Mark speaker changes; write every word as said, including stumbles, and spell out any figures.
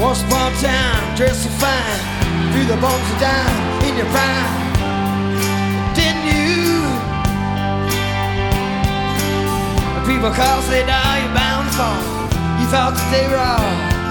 Speaker 1: Once upon a time, dressed so fine, through the bones of dime in your prime. Didn't you? The people call, say, now you're bound to fall. You thought that they were all